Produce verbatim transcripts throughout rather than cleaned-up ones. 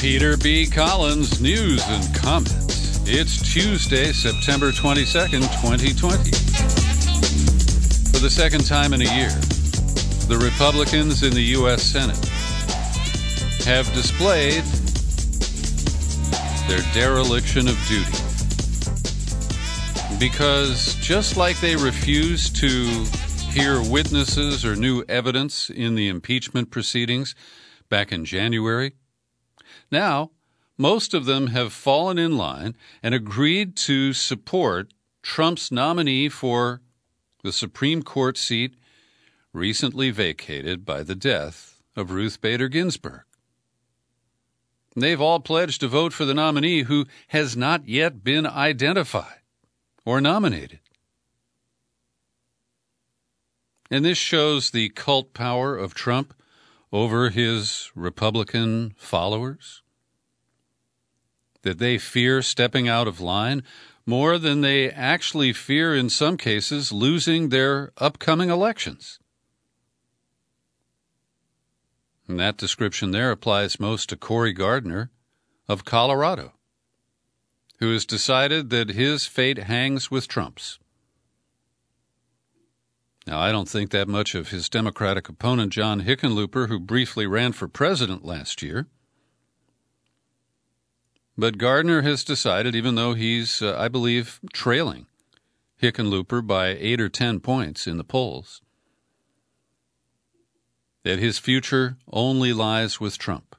Peter B. Collins, news and comments. It's Tuesday, September twenty-second, twenty twenty. For the second time in a year, the Republicans in the U S Senate have displayed their dereliction of duty. Because just like they refused to hear witnesses or new evidence in the impeachment proceedings back in January, now most of them have fallen in line and agreed to support Trump's nominee for the Supreme Court seat recently vacated by the death of Ruth Bader Ginsburg. They've all pledged to vote for the nominee who has not yet been identified or nominated. And this shows the cult power of Trump over his Republican followers, that they fear stepping out of line more than they actually fear, in some cases, losing their upcoming elections. And that description there applies most to Cory Gardner of Colorado, who has decided that his fate hangs with Trump's. Now, I don't think that much of his Democratic opponent, John Hickenlooper, who briefly ran for president last year. But Gardner has decided, even though he's, uh, I believe, trailing Hickenlooper by eight or ten points in the polls, that his future only lies with Trump.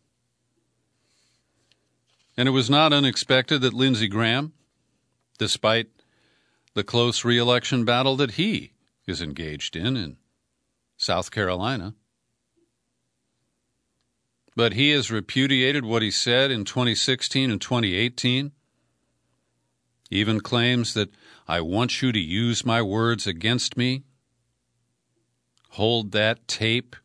And it was not unexpected that Lindsey Graham, despite the close re-election battle that he is engaged in in South Carolina, but he has repudiated what he said in twenty sixteen and twenty eighteen, even claims that I want you to use my words against me. Hold that tape.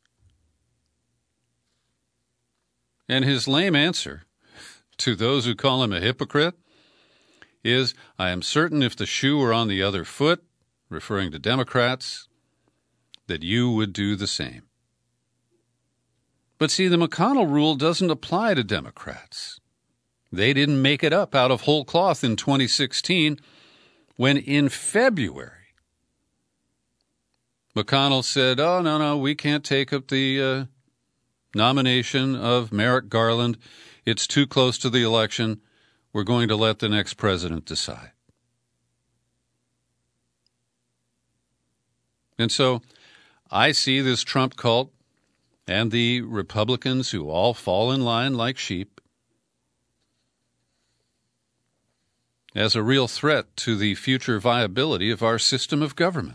And his lame answer to those who call him a hypocrite is, I am certain if the shoe were on the other foot, referring to Democrats, that you would do the same. But see, the McConnell rule doesn't apply to Democrats. They didn't make it up out of whole cloth in twenty sixteen, when in February, McConnell said, oh, no, no, we can't take up the uh, nomination of Merrick Garland. It's too close to the election. We're going to let the next president decide. And so I see this Trump cult and the Republicans who all fall in line like sheep as a real threat to the future viability of our system of government.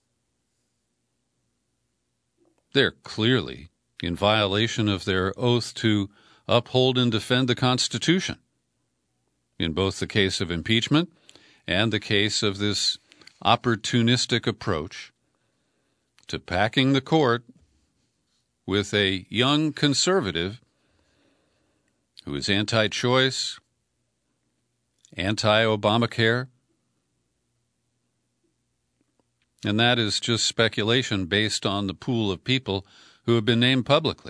They're clearly in violation of their oath to uphold and defend the Constitution, in both the case of impeachment and the case of this opportunistic approach to packing the court with a young conservative who is anti-choice, anti-Obamacare, and that is just speculation based on the pool of people who have been named publicly.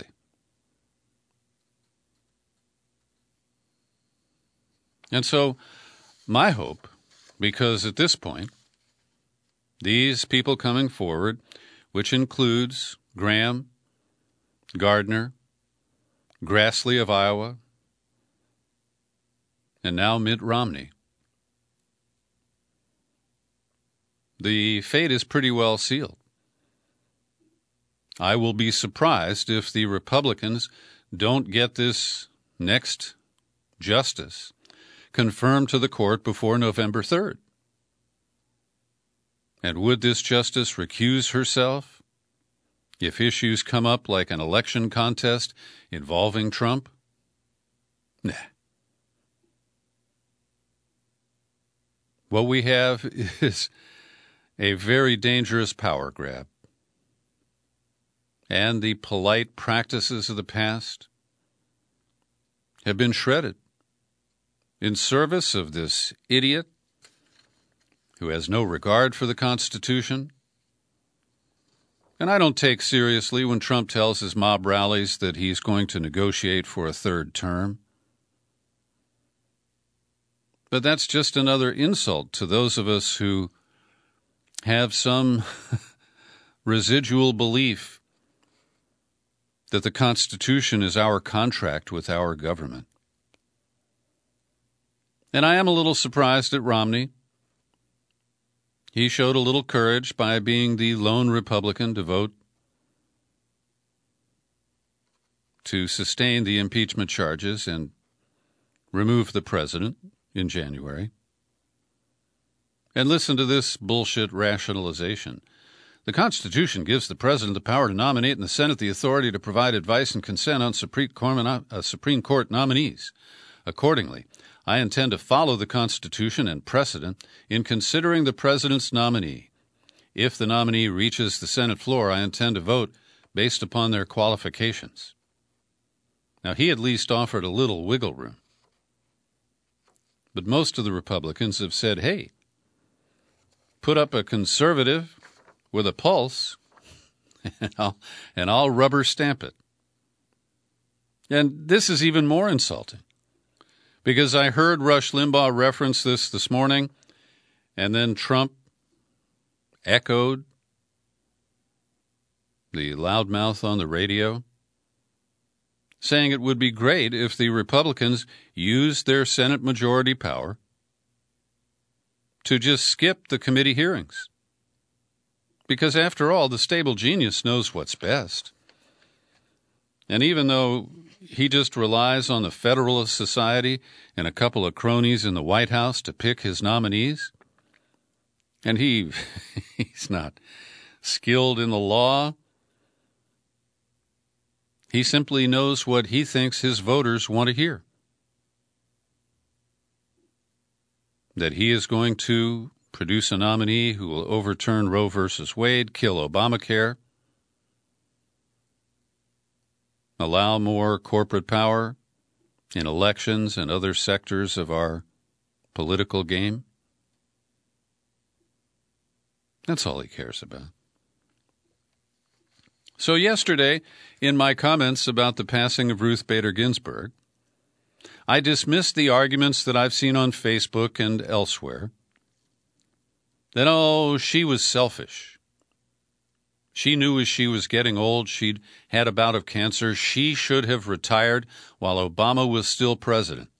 And so my hope, because at this point, these people coming forward, which includes Graham, Gardner, Grassley of Iowa, and now Mitt Romney, the fate is pretty well sealed. I will be surprised if the Republicans don't get this next justice confirmed to the court before November third. And would this justice recuse herself if issues come up like an election contest involving Trump? Nah. What we have is a very dangerous power grab. And the polite practices of the past have been shredded in service of this idiot who has no regard for the Constitution And I don't take seriously when Trump tells his mob rallies that he's going to negotiate for a third term. But that's just another insult to those of us who have some residual belief that the Constitution is our contract with our government. And I am a little surprised at Romney. He showed a little courage by being the lone Republican to vote to sustain the impeachment charges and remove the president in January. And listen to this bullshit rationalization. The Constitution gives the president the power to nominate and the Senate the authority to provide advice and consent on Supreme Court nominees. Accordingly, I intend to follow the Constitution and precedent in considering the president's nominee. If the nominee reaches the Senate floor, I intend to vote based upon their qualifications. Now, he at least offered a little wiggle room. But most of the Republicans have said, hey, put up a conservative with a pulse, and I'll, and I'll rubber stamp it. And this is even more insulting, because I heard Rush Limbaugh reference this this morning, and then Trump echoed the loudmouth on the radio, saying it would be great if the Republicans used their Senate majority power to just skip the committee hearings. Because after all, the stable genius knows what's best. And even though he just relies on the Federalist Society and a couple of cronies in the White House to pick his nominees, and he he's not skilled in the law, he simply knows what he thinks his voters want to hear. That he is going to produce a nominee who will overturn Roe versus Wade, kill Obamacare, allow more corporate power in elections and other sectors of our political game. That's all he cares about. So yesterday, in my comments about the passing of Ruth Bader Ginsburg, I dismissed the arguments that I've seen on Facebook and elsewhere that, oh, she was selfish. She knew as she was getting old, she'd had a bout of cancer. She should have retired while Obama was still president.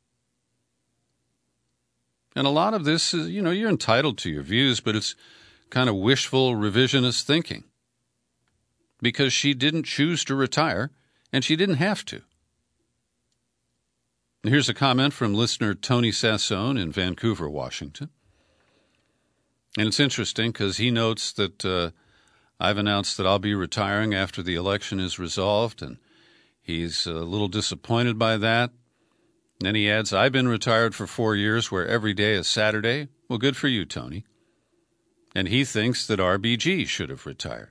And a lot of this is, you know, you're entitled to your views, but it's kind of wishful revisionist thinking. Because she didn't choose to retire, and she didn't have to. Here's a comment from listener Tony Sassone in Vancouver, Washington. And it's interesting because he notes that uh, I've announced that I'll be retiring after the election is resolved, and he's a little disappointed by that. And then he adds, I've been retired for four years where every day is Saturday. Well, good for you, Tony. And he thinks that R B G should have retired.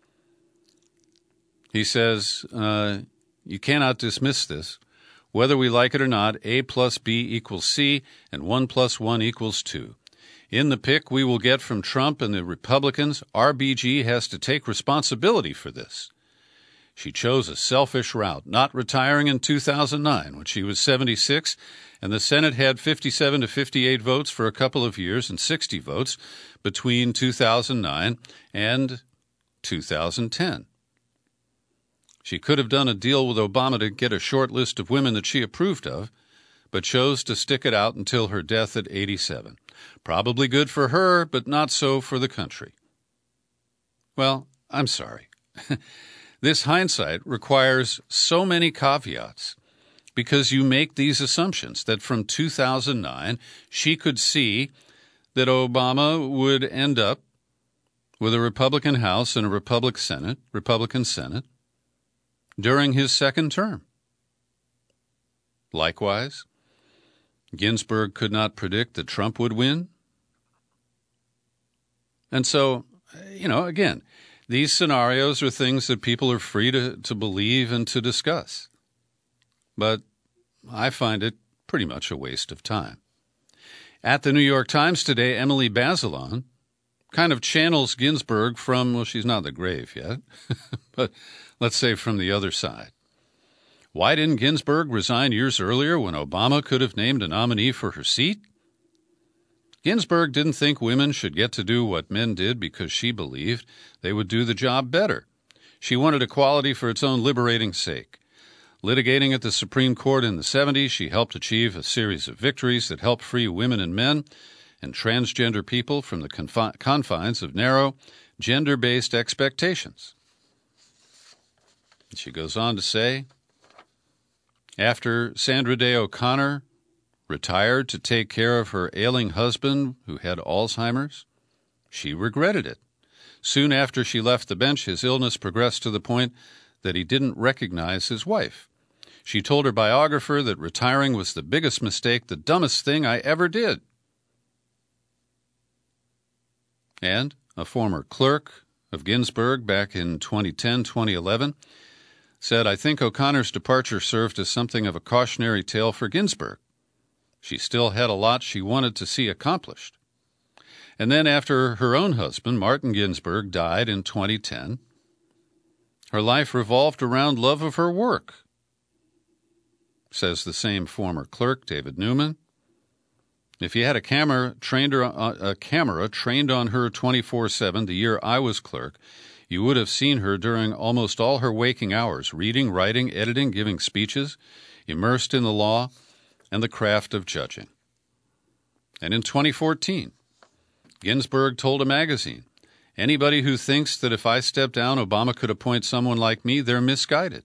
He says, uh, you cannot dismiss this. Whether we like it or not, A plus B equals C, and one plus one equals two. In the pick we will get from Trump and the Republicans, R B G has to take responsibility for this. She chose a selfish route, not retiring in two thousand nine when she was seventy-six, and the Senate had fifty-seven to fifty-eight votes for a couple of years and sixty votes between two thousand nine and two thousand ten. She could have done a deal with Obama to get a short list of women that she approved of, but chose to stick it out until her death at eighty-seven. Probably good for her, but not so for the country. Well, I'm sorry. This hindsight requires so many caveats because you make these assumptions that from two thousand nine she could see that Obama would end up with a Republican House and a Republican Senate, Republican Senate during his second term. Likewise, Ginsburg could not predict that Trump would win. And so, you know, again, these scenarios are things that people are free to, to believe and to discuss. But I find it pretty much a waste of time. At the New York Times today, Emily Bazelon kind of channels Ginsburg from, well, she's not in the grave yet, but let's say from the other side. Why didn't Ginsburg resign years earlier when Obama could have named a nominee for her seat? Ginsburg didn't think women should get to do what men did because she believed they would do the job better. She wanted equality for its own liberating sake. Litigating at the Supreme Court in the seventies, she helped achieve a series of victories that helped free women and men and transgender people from the confi- confines of narrow, gender-based expectations. She goes on to say, after Sandra Day O'Connor retired to take care of her ailing husband who had Alzheimer's, she regretted it. Soon after she left the bench, his illness progressed to the point that he didn't recognize his wife. She told her biographer that retiring was the biggest mistake, the dumbest thing I ever did. And a former clerk of Ginsburg back in twenty ten, twenty eleven said, I think O'Connor's departure served as something of a cautionary tale for Ginsburg. She still had a lot she wanted to see accomplished. And then after her own husband, Martin Ginsburg, died in twenty ten, her life revolved around love of her work, says the same former clerk, David Newman. If you had a camera trained her, a camera trained on her twenty-four seven the year I was clerk, you would have seen her during almost all her waking hours, reading, writing, editing, giving speeches, immersed in the law and the craft of judging. And in twenty fourteen, Ginsburg told a magazine, anybody who thinks that if I step down, Obama could appoint someone like me, they're misguided.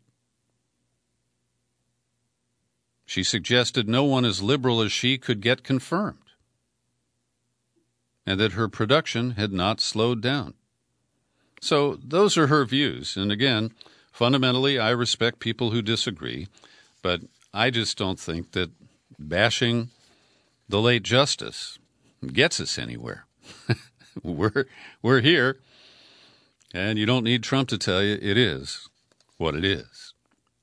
She suggested no one as liberal as she could get confirmed, and that her production had not slowed down. So those are her views. And again, fundamentally, I respect people who disagree, but I just don't think that bashing the late justice gets us anywhere. we're we're here, and you don't need Trump to tell you it is what it is.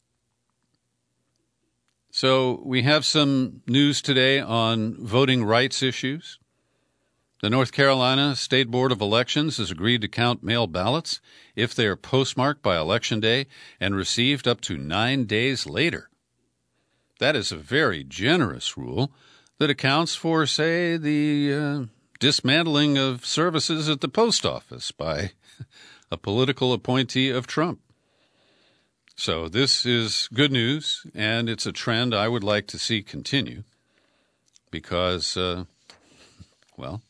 So we have some news today on voting rights issues. The North Carolina State Board of Elections has agreed to count mail ballots if they are postmarked by Election Day and received up to nine days later. That is a very generous rule that accounts for, say, the uh, dismantling of services at the post office by a political appointee of Trump. So this is good news, and it's a trend I would like to see continue because, uh, well,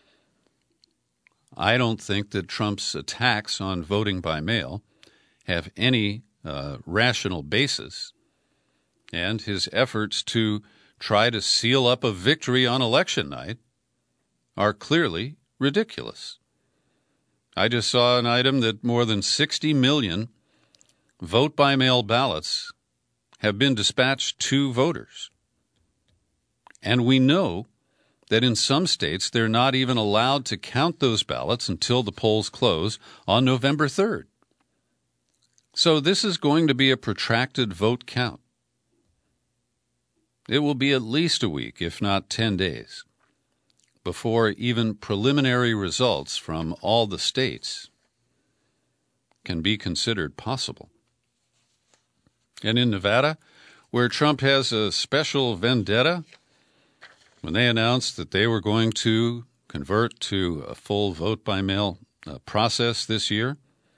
I don't think that Trump's attacks on voting by mail have any uh, rational basis, and his efforts to try to seal up a victory on election night are clearly ridiculous. I just saw an item that more than sixty million vote-by-mail ballots have been dispatched to voters. And we know that in some states they're not even allowed to count those ballots until the polls close on November third. So this is going to be a protracted vote count. It will be at least a week, if not ten days, before even preliminary results from all the states can be considered possible. And in Nevada, where Trump has a special vendetta, when they announced that they were going to convert to a full vote-by-mail uh, process this year,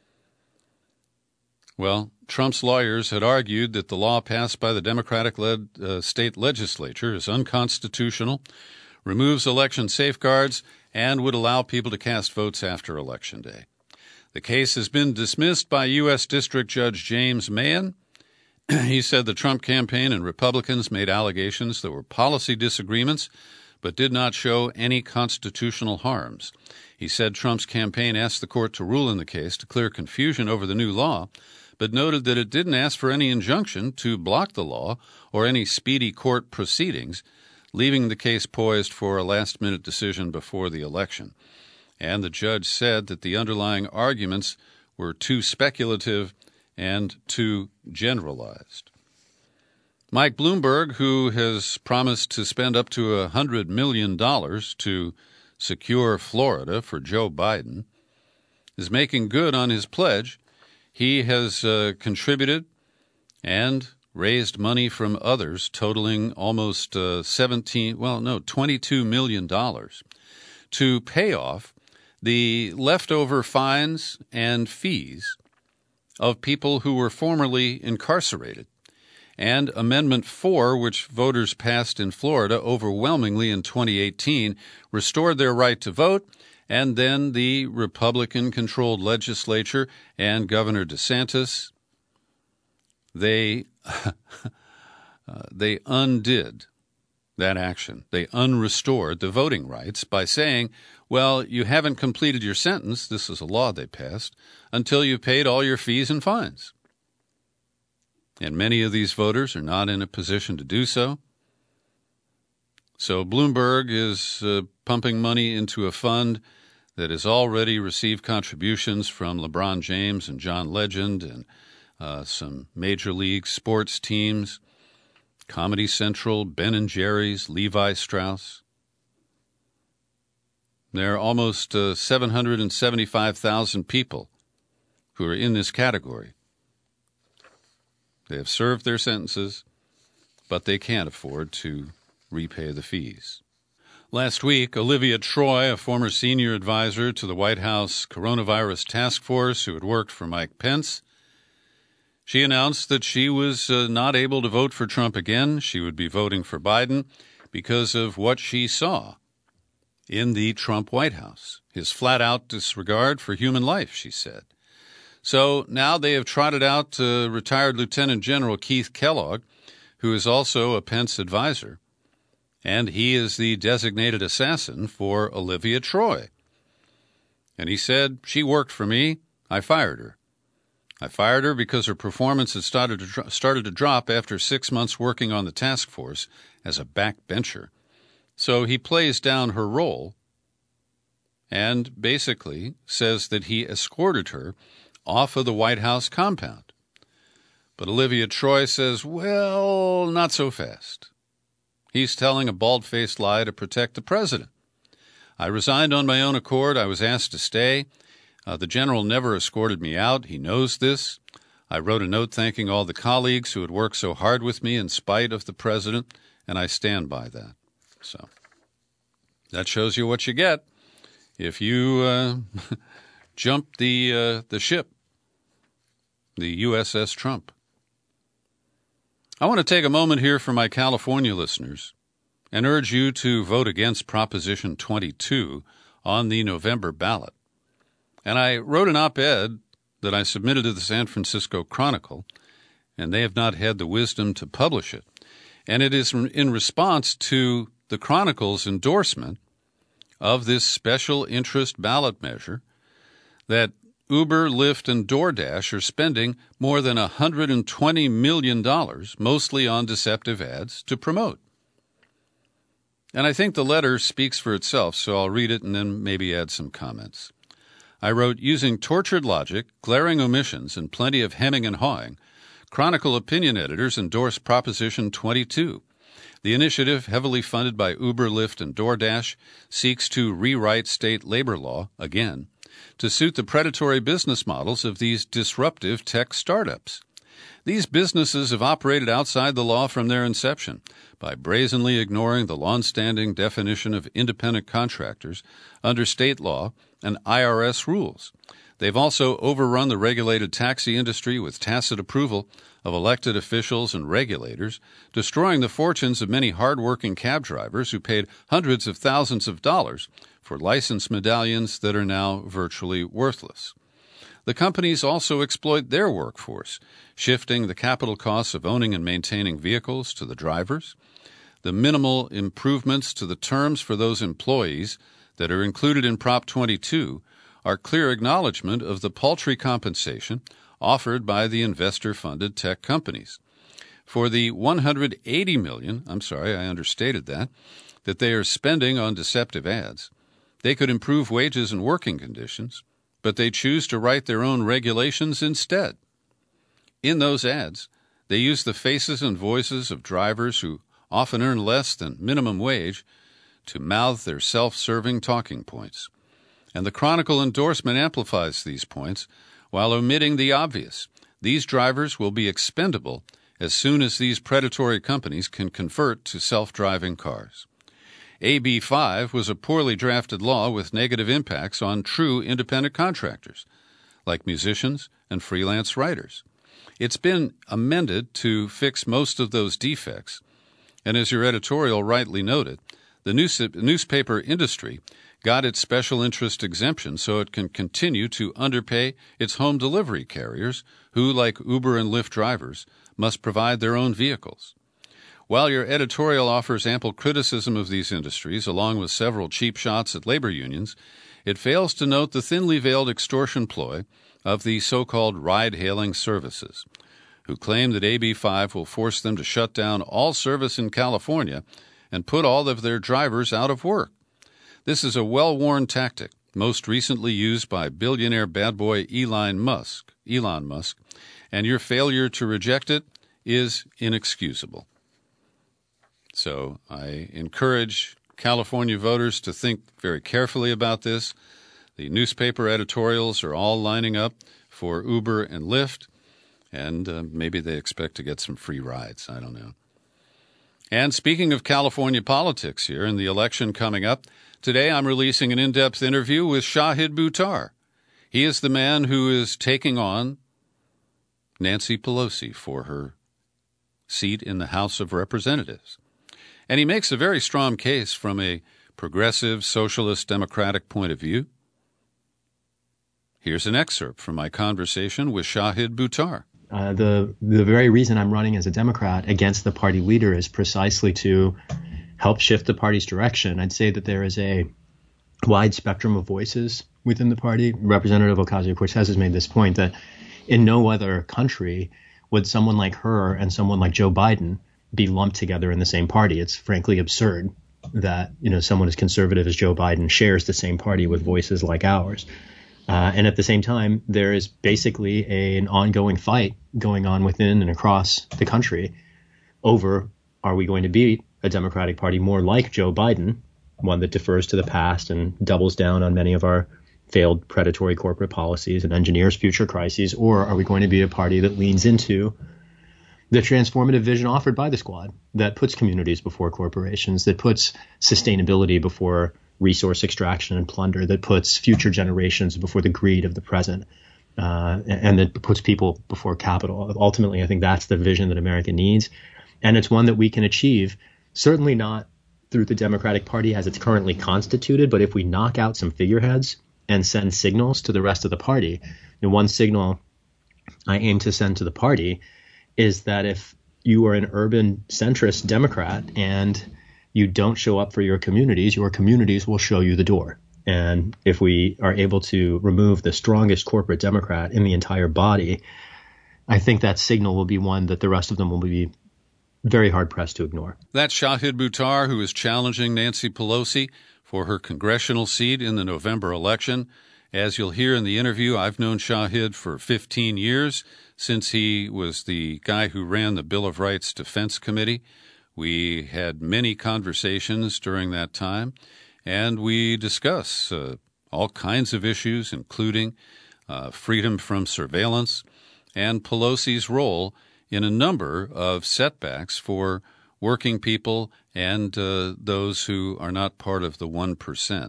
well, Trump's lawyers had argued that the law passed by the Democratic-led uh, state legislature is unconstitutional, removes election safeguards, and would allow people to cast votes after Election Day. The case has been dismissed by U S District Judge James Mahan. He said the Trump campaign and Republicans made allegations that were policy disagreements, but did not show any constitutional harms. He said Trump's campaign asked the court to rule in the case to clear confusion over the new law, but noted that it didn't ask for any injunction to block the law or any speedy court proceedings, leaving the case poised for a last-minute decision before the election. And the judge said that the underlying arguments were too speculative and too generalized. Mike Bloomberg, who has promised to spend up to one hundred million dollars to secure Florida for Joe Biden, is making good on his pledge. He has uh, contributed and raised money from others totaling almost uh, seventeen, well, no, twenty-two million dollars to pay off the leftover fines and fees of people who were formerly incarcerated. And Amendment four, which voters passed in Florida overwhelmingly in twenty eighteen, restored their right to vote, and then the Republican-controlled legislature and Governor DeSantis, they, uh, they undid that action. They unrestored the voting rights by saying, well, you haven't completed your sentence, this is a law they passed, until you've paid all your fees and fines. And many of these voters are not in a position to do so. So Bloomberg is uh, pumping money into a fund that has already received contributions from LeBron James and John Legend and uh, some major league sports teams, Comedy Central, Ben and Jerry's, Levi Strauss. There are almost uh, seven hundred seventy-five thousand people who are in this category. They have served their sentences, but they can't afford to repay the fees. Last week, Olivia Troy, a former senior advisor to the White House Coronavirus Task Force who had worked for Mike Pence, she announced that she was uh, not able to vote for Trump again. She would be voting for Biden because of what she saw in the Trump White House, his flat-out disregard for human life, she said. So now they have trotted out uh, retired Lieutenant General Keith Kellogg, who is also a Pence advisor, and he is the designated assassin for Olivia Troy. And he said, she worked for me, I fired her. I fired her because her performance had started to, dro- started to drop after six months working on the task force as a backbencher. So he plays down her role and basically says that he escorted her off of the White House compound. But Olivia Troy says, well, not so fast. He's telling a bald-faced lie to protect the president. I resigned on my own accord. I was asked to stay. Uh, the general never escorted me out. He knows this. I wrote a note thanking all the colleagues who had worked so hard with me in spite of the president, and I stand by that. So that shows you what you get if you uh, jump the uh, the ship, the U S S Trump. I want to take a moment here for my California listeners and urge you to vote against Proposition twenty-two on the November ballot. And I wrote an op-ed that I submitted to the San Francisco Chronicle, and they have not had the wisdom to publish it. And it is in response to the Chronicle's endorsement of this special interest ballot measure that Uber, Lyft, and DoorDash are spending more than one hundred twenty million dollars, mostly on deceptive ads, to promote. And I think the letter speaks for itself, so I'll read it and then maybe add some comments. I wrote, using tortured logic, glaring omissions, and plenty of hemming and hawing, Chronicle opinion editors endorsed Proposition twenty-two. The initiative, heavily funded by Uber, Lyft, and DoorDash, seeks to rewrite state labor law, again, to suit the predatory business models of these disruptive tech startups. These businesses have operated outside the law from their inception by brazenly ignoring the long-standing definition of independent contractors under state law and I R S rules. They've also overrun the regulated taxi industry with tacit approval of elected officials and regulators, destroying the fortunes of many hard-working cab drivers who paid hundreds of thousands of dollars for license medallions that are now virtually worthless. The companies also exploit their workforce, shifting the capital costs of owning and maintaining vehicles to the drivers. The minimal improvements to the terms for those employees that are included in Prop twenty-two are clear acknowledgement of the paltry compensation offered by the investor-funded tech companies. For the one hundred eighty million dollars, I'm sorry, I understated that, that they are spending on deceptive ads, they could improve wages and working conditions, but they choose to write their own regulations instead. In those ads, they use the faces and voices of drivers who often earn less than minimum wage to mouth their self-serving talking points. And the Chronicle endorsement amplifies these points while omitting the obvious. These drivers will be expendable as soon as these predatory companies can convert to self-driving cars. A B five was a poorly drafted law with negative impacts on true independent contractors, like musicians and freelance writers. It's been amended to fix most of those defects, and as your editorial rightly noted, the news- newspaper industry got its special interest exemption so it can continue to underpay its home delivery carriers who, like Uber and Lyft drivers, must provide their own vehicles. While your editorial offers ample criticism of these industries, along with several cheap shots at labor unions, it fails to note the thinly veiled extortion ploy of the so-called ride-hailing services, who claim that A B five will force them to shut down all service in California and put all of their drivers out of work. This is a well-worn tactic, most recently used by billionaire bad boy Elon Musk, Elon Musk, and your failure to reject it is inexcusable. So I encourage California voters to think very carefully about this. The newspaper editorials are all lining up for Uber and Lyft, and uh, maybe they expect to get some free rides. I don't know. And speaking of California politics here and the election coming up, today I'm releasing an in-depth interview with Shahid Buttar. He is the man who is taking on Nancy Pelosi for her seat in the House of Representatives. And he makes a very strong case from a progressive, socialist, democratic point of view. Here's an excerpt from my conversation with Shahid Buttar. Uh, the the very reason I'm running as a Democrat against the party leader is precisely to help shift the party's direction. I'd say that there is a wide spectrum of voices within the party. Representative Ocasio-Cortez has made this point that in no other country would someone like her and someone like Joe Biden be lumped together in the same party. It's frankly absurd that, you know, someone as conservative as Joe Biden shares the same party with voices like ours. Uh, and at the same time, there is basically a, an ongoing fight going on within and across the country over, are we going to be a Democratic Party more like Joe Biden, one that defers to the past and doubles down on many of our failed predatory corporate policies and engineers future crises, or are we going to be a party that leans into the transformative vision offered by the Squad that puts communities before corporations, that puts sustainability before resource extraction and plunder, that puts future generations before the greed of the present, uh, and that puts people before capital. Ultimately, I think that's the vision that America needs. And it's one that we can achieve, certainly not through the Democratic Party as it's currently constituted, but if we knock out some figureheads and send signals to the rest of the party. And one signal I aim to send to the party is that if you are an urban centrist Democrat and you don't show up for your communities, your communities will show you the door. And if we are able to remove the strongest corporate Democrat in the entire body, I think that signal will be one that the rest of them will be very hard-pressed to ignore. That's Shahid Buttar, who is challenging Nancy Pelosi for her congressional seat in the November election. As you'll hear in the interview, I've known Shahid for fifteen years, since he was the guy who ran the Bill of Rights Defense Committee. We had many conversations during that time, and we discuss uh, all kinds of issues, including uh, freedom from surveillance and Pelosi's role in a number of setbacks for working people and uh, those who are not part of the one percent.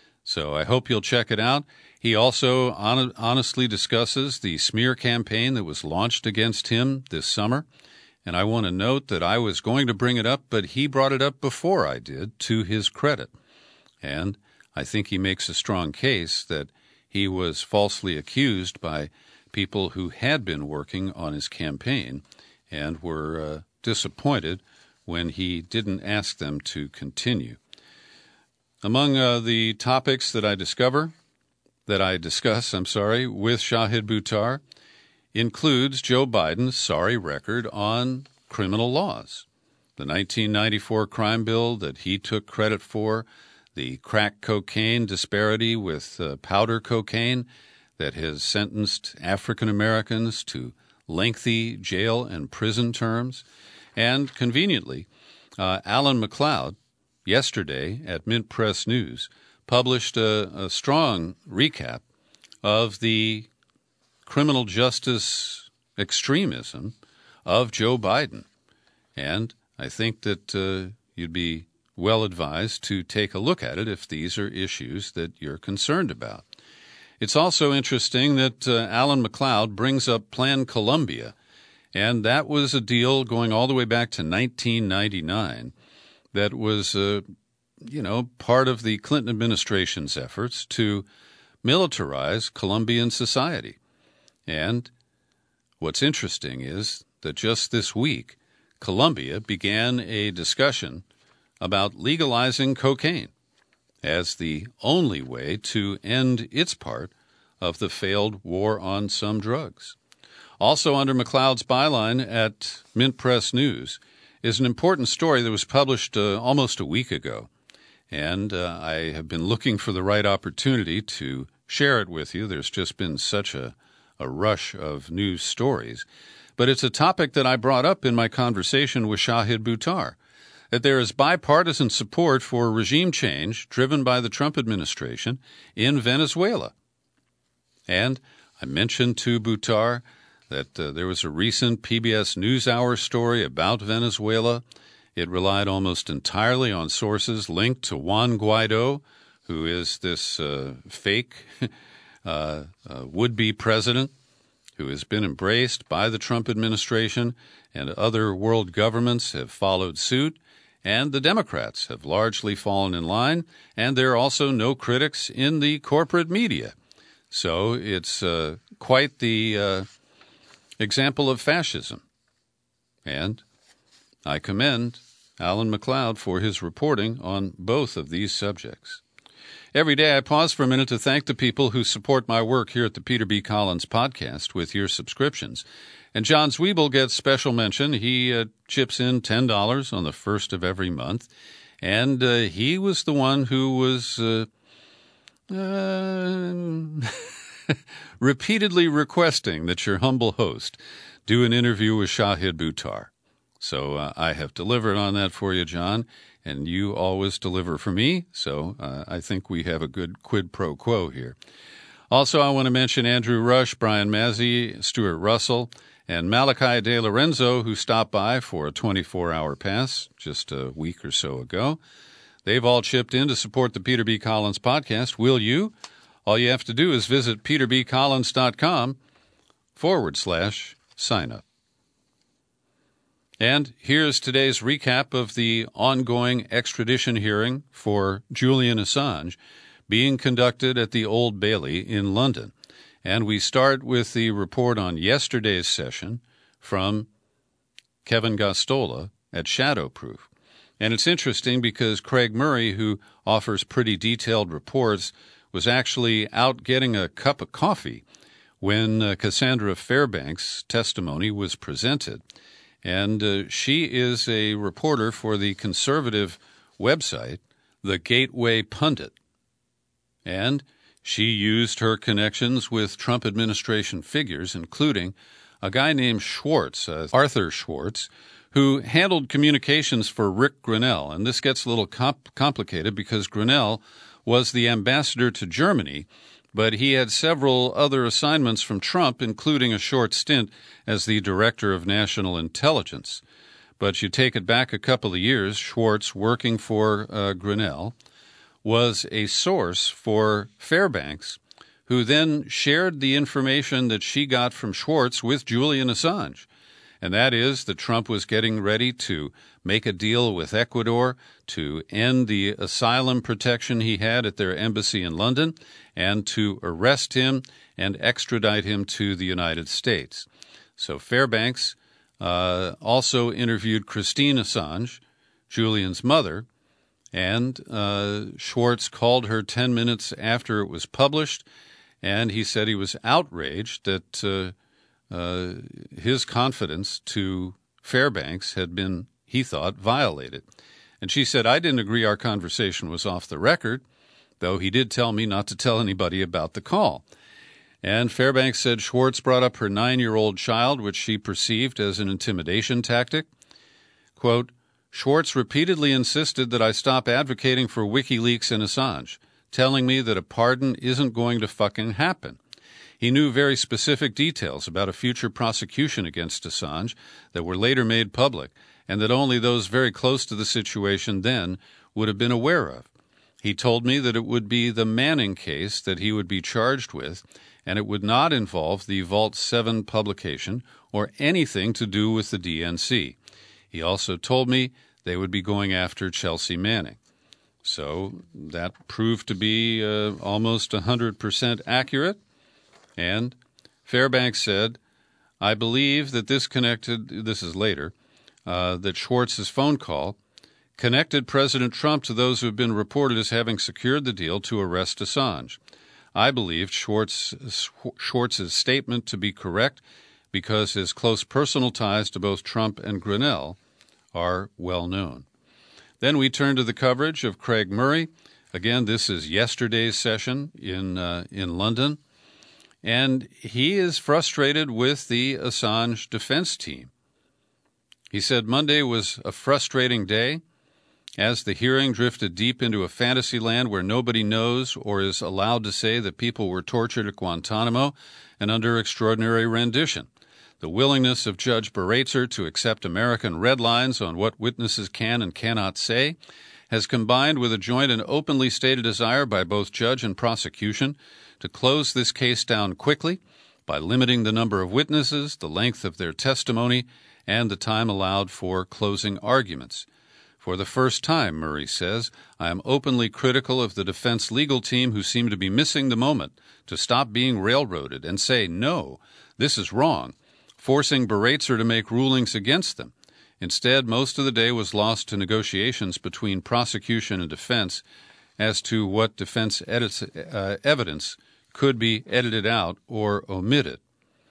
So I hope you'll check it out. He also on- honestly discusses the smear campaign that was launched against him this summer. And I want to note that I was going to bring it up, but he brought it up before I did, to his credit. And I think he makes a strong case that he was falsely accused by people who had been working on his campaign and were uh, disappointed when he didn't ask them to continue. Among uh, the topics that I discover, that I discuss, I'm sorry, with Shahid Buttar includes Joe Biden's sorry record on criminal laws. The nineteen ninety-four crime bill that he took credit for, the crack cocaine disparity with uh, powder cocaine that has sentenced African Americans to lengthy jail and prison terms, and conveniently, uh, Alan McLeod, yesterday at Mint Press News, published a, a strong recap of the criminal justice extremism of Joe Biden. And I think that uh, you'd be well advised to take a look at it if these are issues that you're concerned about. It's also interesting that uh, Alan McLeod brings up Plan Colombia, and that was a deal going all the way back to nineteen ninety-nine that was, uh, you know, part of the Clinton administration's efforts to militarize Colombian society. And what's interesting is that just this week, Colombia began a discussion about legalizing cocaine as the only way to end its part of the failed war on some drugs. Also under McLeod's byline at Mint Press News is an important story that was published uh, almost a week ago. And uh, I have been looking for the right opportunity to share it with you. There's just been such a, a rush of news stories. But it's a topic that I brought up in my conversation with Shahid Buttar, that there is bipartisan support for regime change driven by the Trump administration in Venezuela. And I mentioned to Buttar that uh, there was a recent P B S NewsHour story about Venezuela. It relied almost entirely on sources linked to Juan Guaido, who is this uh, fake uh, uh, would-be president who has been embraced by the Trump administration, and other world governments have followed suit, and the Democrats have largely fallen in line, and there are also no critics in the corporate media. So it's uh, quite the uh, example of fascism. And I commend Alan McLeod for his reporting on both of these subjects. Every day I pause for a minute to thank the people who support my work here at the Peter B. Collins Podcast with your subscriptions. And John Zwiebel gets special mention. He uh, chips in ten dollars on the first of every month. And uh, he was the one who was uh, uh, repeatedly requesting that your humble host do an interview with Shahid Buttar. So uh, I have delivered on that for you, John, and you always deliver for me. So uh, I think we have a good quid pro quo here. Also, I want to mention Andrew Rush, Brian Mazzi, Stuart Russell, and Malachi De Lorenzo, who stopped by for a twenty-four hour pass just a week or so ago. They've all chipped in to support the Peter B. Collins Podcast. Will you? All you have to do is visit peterbcollins.com forward slash sign up. And here's today's recap of the ongoing extradition hearing for Julian Assange being conducted at the Old Bailey in London. And we start with the report on yesterday's session from Kevin Gosztola at Shadowproof. And it's interesting because Craig Murray, who offers pretty detailed reports, was actually out getting a cup of coffee when uh, Cassandra Fairbanks' testimony was presented. And uh, she is a reporter for the conservative website, The Gateway Pundit. And she used her connections with Trump administration figures, including a guy named Schwartz, uh, Arthur Schwartz, who handled communications for Rick Grenell. And this gets a little comp- complicated because Grenell was the ambassador to Germany, but he had several other assignments from Trump, including a short stint as the Director of National Intelligence. But you take it back a couple of years, Schwartz, working for uh, Grenell, was a source for Fairbanks, who then shared the information that she got from Schwartz with Julian Assange. And that is that Trump was getting ready to make a deal with Ecuador to end the asylum protection he had at their embassy in London and to arrest him and extradite him to the United States. So Fairbanks uh, also interviewed Christine Assange, Julian's mother, and uh, Schwartz called her ten minutes after it was published, and he said he was outraged that uh, uh, his confidence to Fairbanks had been, he thought, violated. And she said, I didn't agree our conversation was off the record, though he did tell me not to tell anybody about the call. And Fairbanks said Schwartz brought up her nine-year-old child, which she perceived as an intimidation tactic. Quote, Schwartz repeatedly insisted that I stop advocating for WikiLeaks and Assange, telling me that a pardon isn't going to fucking happen. He knew very specific details about a future prosecution against Assange that were later made public, and that only those very close to the situation then would have been aware of. He told me that it would be the Manning case that he would be charged with, and it would not involve the Vault seven publication or anything to do with the D N C. He also told me they would be going after Chelsea Manning. So that proved to be uh, almost one hundred percent accurate. And Fairbanks said, I believe that this connected, this is later, uh, that Schwartz's phone call connected President Trump to those who have been reported as having secured the deal to arrest Assange. I believed Schwartz, Schwartz's statement to be correct because his close personal ties to both Trump and Grenell are well known. Then we turn to the coverage of Craig Murray. Again, this is yesterday's session in uh, in London, and he is frustrated with the Assange defense team. He said Monday was a frustrating day as the hearing drifted deep into a fantasy land where nobody knows or is allowed to say that people were tortured at Guantanamo and under extraordinary rendition. The willingness of Judge Baraitser to accept American red lines on what witnesses can and cannot say has combined with a joint and openly stated desire by both judge and prosecution to close this case down quickly by limiting the number of witnesses, the length of their testimony, and the time allowed for closing arguments. For the first time, Murray says, I am openly critical of the defense legal team who seem to be missing the moment to stop being railroaded and say, no, this is wrong, forcing Baraitser to make rulings against them. Instead, most of the day was lost to negotiations between prosecution and defense as to what defense edits, uh, evidence could be edited out or omitted.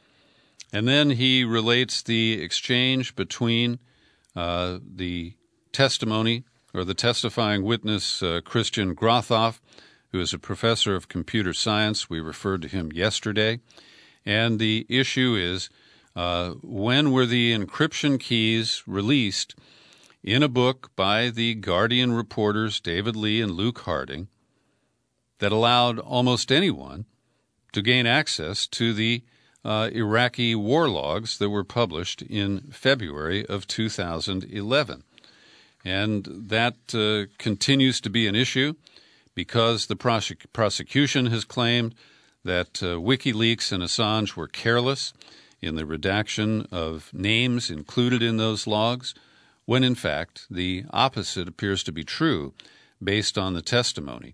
And then he relates the exchange between uh, the testimony or the testifying witness, uh, Christian Grothoff, who is a professor of computer science. We referred to him yesterday. And the issue is, uh, when were the encryption keys released in a book by the Guardian reporters David Lee and Luke Harding that allowed almost anyone to gain access to the uh, Iraqi war logs that were published in February of two thousand eleven? And that uh, continues to be an issue because the prosec- prosecution has claimed that uh, WikiLeaks and Assange were careless in the redaction of names included in those logs, when in fact the opposite appears to be true based on the testimony.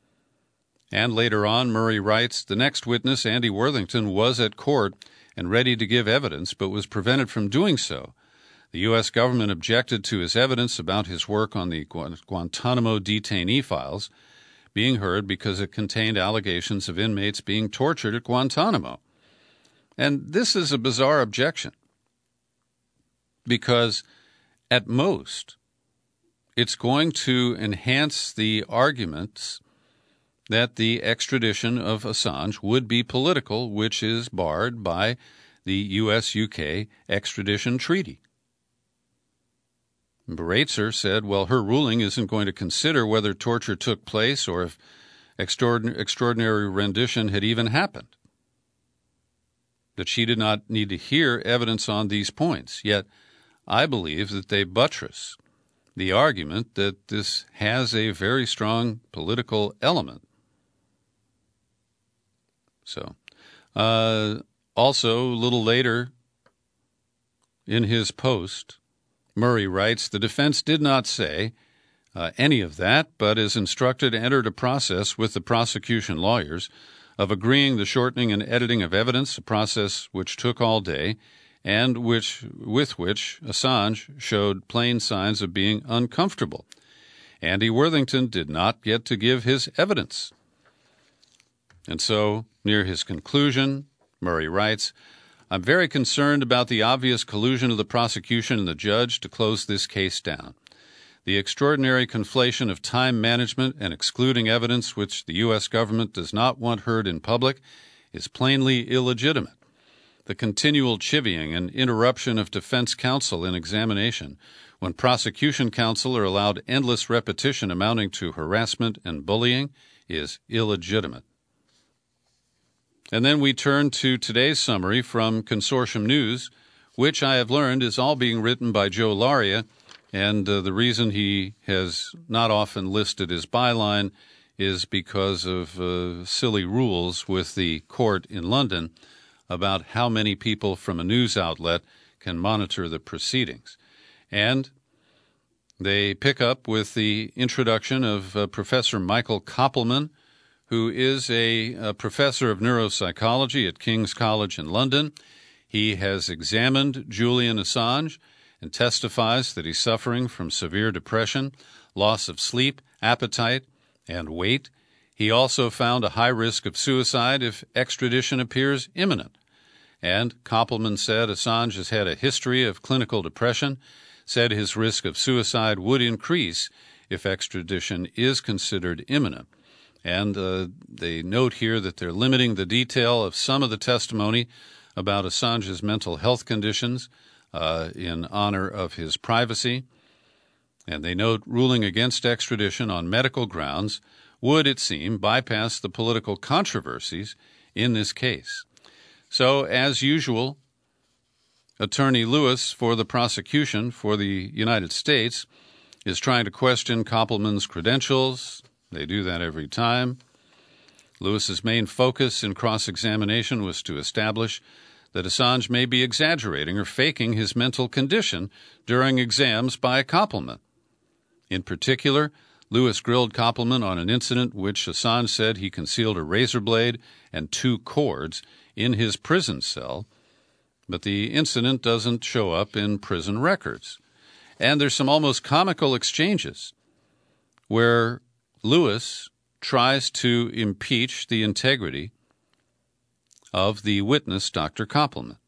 And later on, Murray writes, the next witness, Andy Worthington, was at court and ready to give evidence, but was prevented from doing so. The U S government objected to his evidence about his work on the Guantanamo detainee files being heard because it contained allegations of inmates being tortured at Guantanamo. And this is a bizarre objection because, at most, it's going to enhance the arguments that the extradition of Assange would be political, which is barred by the U S U K extradition treaty. Baraitser said, well, her ruling isn't going to consider whether torture took place or if extraordinary, extraordinary rendition had even happened. That she did not need to hear evidence on these points. Yet I believe that they buttress the argument that this has a very strong political element. So, uh, also, a little later in his post, Murray writes, the defense did not say uh, any of that, but is instructed entered a process with the prosecution lawyers of agreeing the shortening and editing of evidence, a process which took all day, and which with which Assange showed plain signs of being uncomfortable. Andy Worthington did not get to give his evidence. And so, near his conclusion, Murray writes, I'm very concerned about the obvious collusion of the prosecution and the judge to close this case down. The extraordinary conflation of time management and excluding evidence which the U S government does not want heard in public is plainly illegitimate. the continual chivying and interruption of defense counsel in examination, when prosecution counsel are allowed endless repetition amounting to harassment and bullying, is illegitimate. And then we turn to today's summary from Consortium News, which I have learned is all being written by Joe Laria, and uh, the reason he has not often listed his byline is because of uh, silly rules with the court in London about how many people from a news outlet can monitor the proceedings. And they pick up with the introduction of uh, Professor Michael Koppelman, who is a, a professor of neuropsychology at King's College in London. He has examined Julian Assange and testifies that he's suffering from severe depression, loss of sleep, appetite, and weight. He also found a high risk of suicide if extradition appears imminent. And Koppelman said Assange has had a history of clinical depression, said his risk of suicide would increase if extradition is considered imminent. And uh, they note here that they're limiting the detail of some of the testimony about Assange's mental health conditions uh, in honor of his privacy. And they note ruling against extradition on medical grounds would, it seem, bypass the political controversies in this case. So, as usual, Attorney Lewis for the prosecution for the United States is trying to question Koppelman's credentials. They do that every time. Lewis's main focus in cross-examination was to establish that Assange may be exaggerating or faking his mental condition during exams by Koppelman. In particular, Lewis grilled Koppelman on an incident which Assange said he concealed a razor blade and two cords in his prison cell, but the incident doesn't show up in prison records. And there's some almost comical exchanges where Lewis tries to impeach the integrity of the witness, Doctor Koppelman.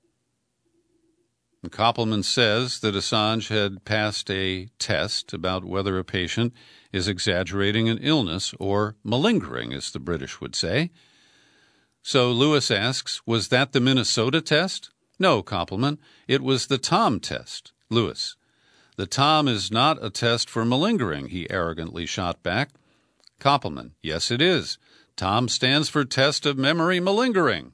And Koppelman says that Assange had passed a test about whether a patient is exaggerating an illness or malingering, as the British would say. So Lewis asks, was that the Minnesota test? No, Koppelman, it was the Tom test. Lewis, the Tom is not a test for malingering, he arrogantly shot back. Koppelman, yes it is. Tom stands for Test of Memory Malingering.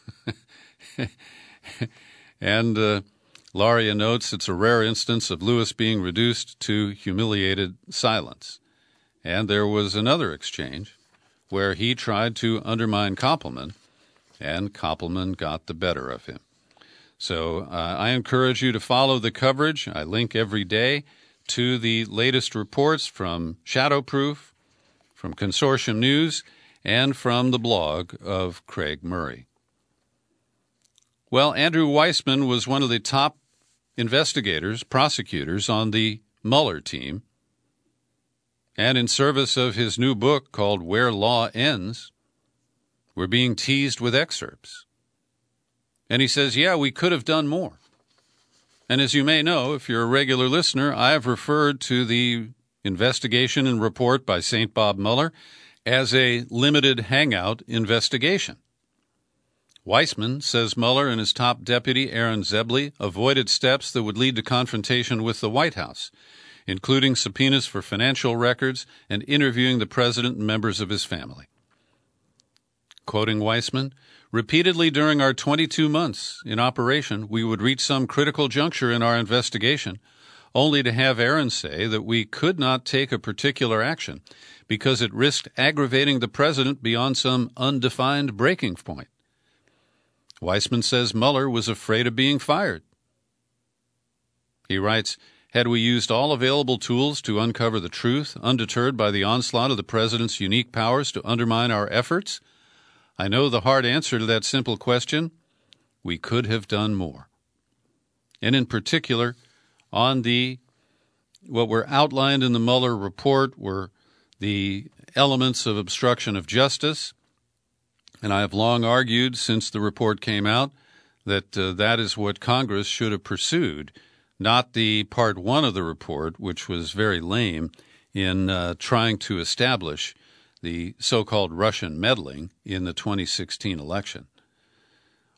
And uh, Laria notes it's a rare instance of Lewis being reduced to humiliated silence. And there was another exchange where he tried to undermine Koppelman, and Koppelman got the better of him. So uh, I encourage you to follow the coverage. I link every day to the latest reports from Shadowproof, from Consortium News, and from the blog of Craig Murray. Well, Andrew Weissmann was one of the top investigators, prosecutors on the Mueller team. And in service of his new book called Where Law Ends, we're being teased with excerpts. And he says, yeah, we could have done more. And as you may know, if you're a regular listener, I have referred to the investigation and report by Saint Bob Mueller as a limited hangout investigation. Weissmann says Mueller and his top deputy, Aaron Zebley, avoided steps that would lead to confrontation with the White House, including subpoenas for financial records and interviewing the president and members of his family. Quoting Weissmann, repeatedly during our twenty-two months in operation, we would reach some critical juncture in our investigation, only to have Aaron say that we could not take a particular action because it risked aggravating the president beyond some undefined breaking point. Weissmann says Mueller was afraid of being fired. He writes, had we used all available tools to uncover the truth, undeterred by the onslaught of the president's unique powers to undermine our efforts? I know the hard answer to that simple question. We could have done more. And in particular, on the what were outlined in the Mueller report were the elements of obstruction of justice. And I have long argued since the report came out that uh, that is what Congress should have pursued, not the part one of the report, which was very lame in uh, trying to establish the so-called Russian meddling in the twenty sixteen election.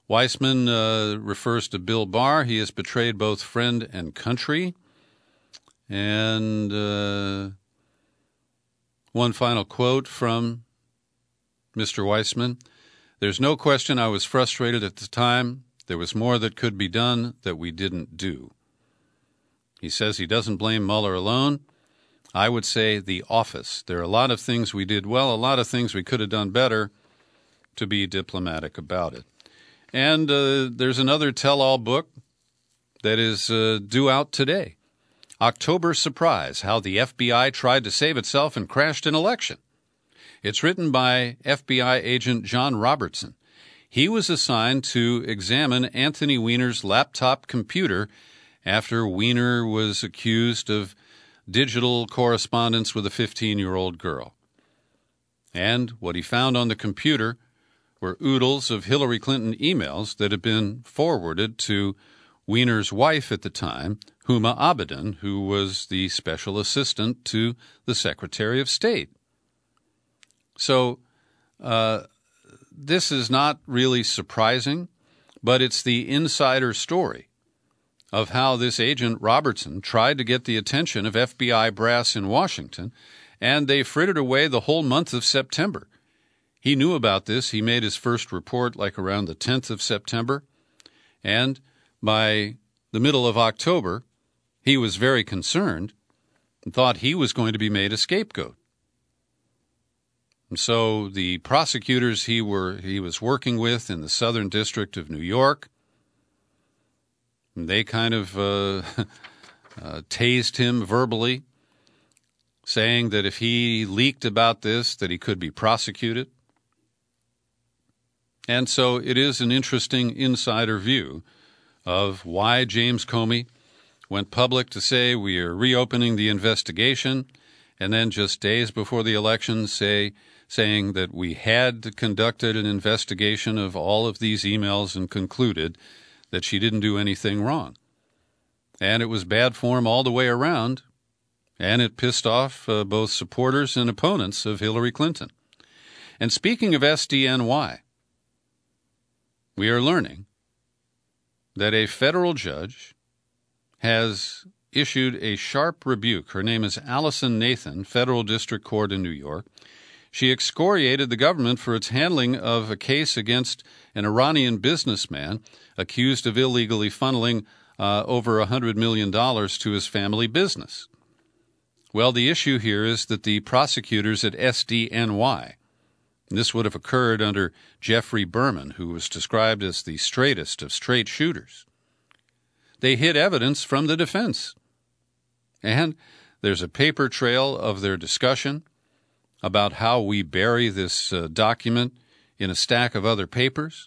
Weissman uh, refers to Bill Barr. He has betrayed both friend and country. And uh, one final quote from Mister Weissman. There's no question I was frustrated at the time. There was more that could be done that we didn't do. He says he doesn't blame Mueller alone. I would say the office. There are a lot of things we did well, a lot of things we could have done better, to be diplomatic about it. And uh, there's another tell-all book that is uh, due out today. October Surprise, How the F B I Tried to Save Itself and Crashed an Election. It's written by F B I agent John Robertson. He was assigned to examine Anthony Weiner's laptop computer after Weiner was accused of digital correspondence with a fifteen-year-old girl. And what he found on the computer were oodles of Hillary Clinton emails that had been forwarded to Weiner's wife at the time, Huma Abedin, who was the special assistant to the Secretary of State. So uh, this is not really surprising, but it's the insider story of how this agent Robertson tried to get the attention of F B I brass in Washington, and they frittered away the whole month of September. He knew about this. He made his first report like around the tenth of September, and by the middle of October, he was very concerned and thought he was going to be made a scapegoat. And so the prosecutors he were he was working with in the Southern District of New York, they kind of uh, uh, tased him verbally, saying that if he leaked about this, that he could be prosecuted. And so it is an interesting insider view of why James Comey went public to say we are reopening the investigation, and then just days before the election say saying that we had conducted an investigation of all of these emails and concluded that she didn't do anything wrong. And it was bad form all the way around, and it pissed off uh, both supporters and opponents of Hillary Clinton. And speaking of S D N Y, we are learning that a federal judge has issued a sharp rebuke. Her name is Allison Nathan, Federal District Court in New York. She excoriated the government for its handling of a case against an Iranian businessman accused of illegally funneling uh, over one hundred million dollars to his family business. Well, the issue here is that the prosecutors at S D N Y, this would have occurred under Jeffrey Berman, who was described as the straightest of straight shooters, they hid evidence from the defense. And there's a paper trail of their discussion about how we bury this uh, document in a stack of other papers.